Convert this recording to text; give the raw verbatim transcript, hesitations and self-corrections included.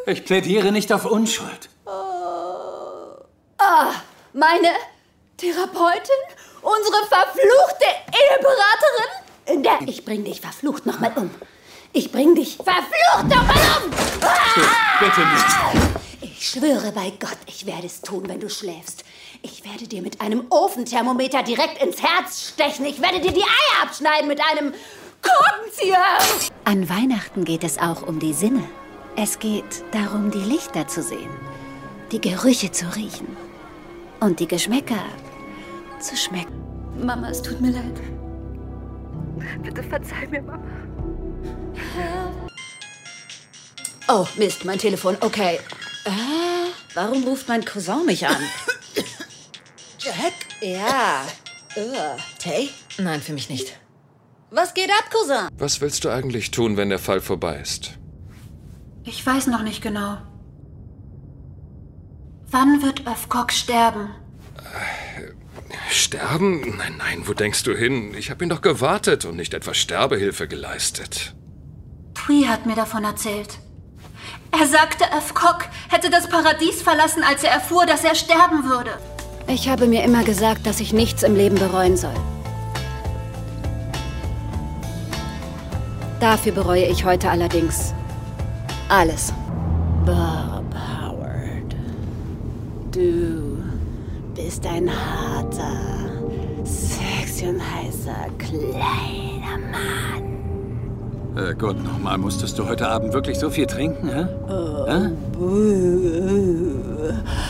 Ich plädiere nicht auf Unschuld. Oh. Ah, meine Therapeutin? Unsere verfluchte Eheberaterin? In der ich bring dich verflucht nochmal um. Ich bring dich verflucht nochmal um! Ah! Bitte nicht. Ich schwöre bei Gott, ich werde es tun, wenn du schläfst. Ich werde dir mit einem Ofenthermometer direkt ins Herz stechen. Ich werde dir die Eier abschneiden mit einem Korkenzieher. An Weihnachten geht es auch um die Sinne. Es geht darum, die Lichter zu sehen, die Gerüche zu riechen und die Geschmäcker zu schmecken. Mama, es tut mir leid. Bitte verzeih mir, Mama. Oh, Mist, mein Telefon. Okay. Äh, warum ruft mein Cousin mich an? Jack? Ja. Uh. Tay? Nein, für mich nicht. Was geht ab, Cousin? Was willst du eigentlich tun, wenn der Fall vorbei ist? Ich weiß noch nicht genau. Wann wird Öfkok sterben? Sterben? Nein, nein, wo denkst du hin? Ich habe ihn doch gewartet und nicht etwa Sterbehilfe geleistet. Tui hat mir davon erzählt. Er sagte, Öfkok hätte das Paradies verlassen, als er erfuhr, dass er sterben würde. Ich habe mir immer gesagt, dass ich nichts im Leben bereuen soll. Dafür bereue ich heute allerdings alles. Bob Howard, du bist ein harter, sexy und heißer kleiner Mann. Äh, Gott, nochmal, musstest du heute Abend wirklich so viel trinken, hä? Oh, hä? buh.